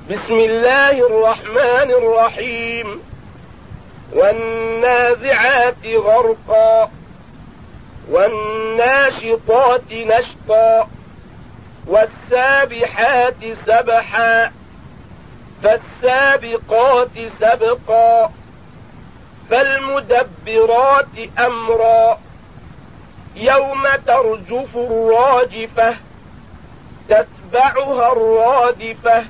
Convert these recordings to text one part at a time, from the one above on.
بسم الله الرحمن الرحيم والنازعات غرقا والناشطات نشطا والسابحات سبحا فالسابقات سبقا فالمدبرات أمرا يوم ترجف الراجفة تتبعها الرادفة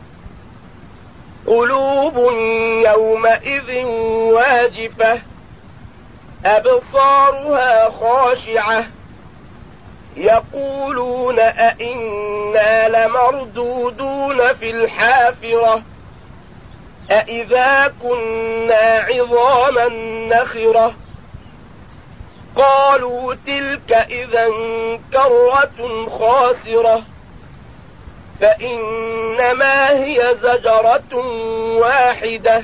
قلوب يومئذ واجفة أبصارها خاشعة يقولون أئنا لمردودون في الحافرة أئذا كنا عظاما نخرة قالوا تلك إذا كرة خاسرة فإنما هي زجرة واحدة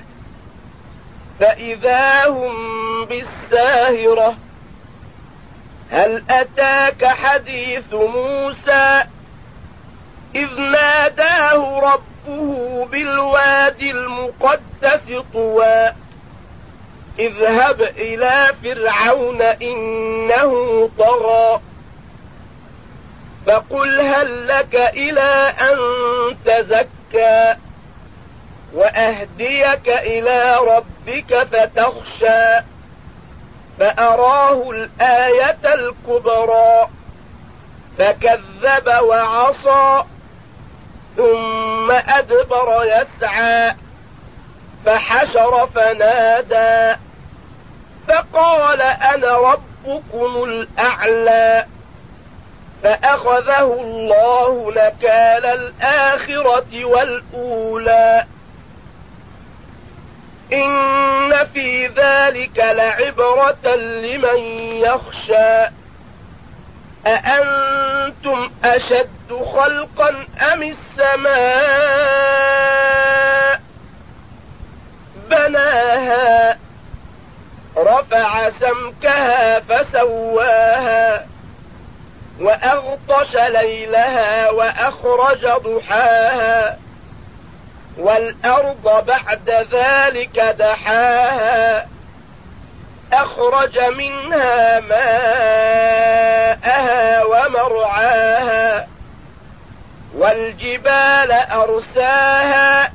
فإذا هم بالساهرة هل أتاك حديث موسى إذ ناداه ربه بالوادي المقدس طوى اذهب إلى فرعون إنه طغى فقل هل لك إلى أن تزكى وأهديك إلى ربك فتخشى فأراه الآية الكبرى فكذب وعصى ثم أدبر يسعى فحشر فنادى فقال أنا ربكم الأعلى فأخذه الله نكال الآخرة والأولى إن في ذلك لعبرة لمن يخشى أأنتم أشد خلقا أم السماء بناها رفع سمكها فسواها وأغطش ليلها وأخرج ضحاها والأرض بعد ذلك دحاها أخرج منها ماءها ومرعاها والجبال أرساها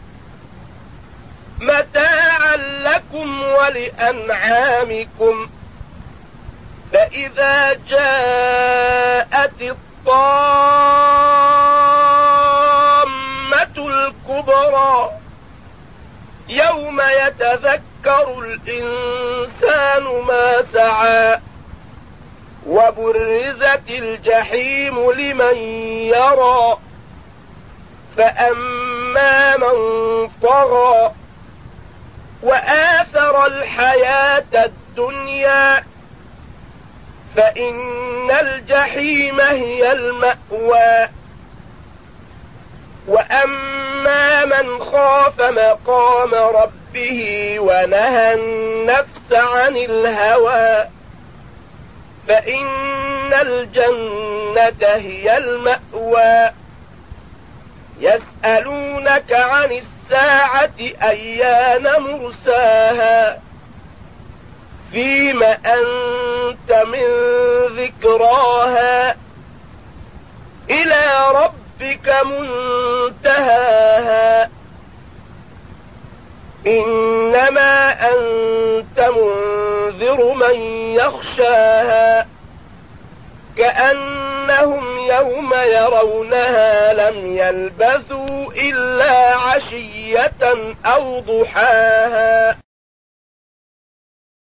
متاعا لكم ولأنعامكم فإذا جاءت الطامة الكبرى يوم يتذكر الإنسان ما سعى وبرزت الجحيم لمن يرى فأما من طغى وآثر الحياة الدنيا فإن الجحيم هي المأوى وأما من خاف مقام ربه ونهى النفس عن الهوى فإن الجنة هي المأوى يسألونك عن الساعة أيان مرساها فيم أنت من ذكراها إلى ربك منتهاها إنما أنت منذر من يخشاها كأنهم يوم يرونها لم يلبثوا إلا عشية أو ضحاها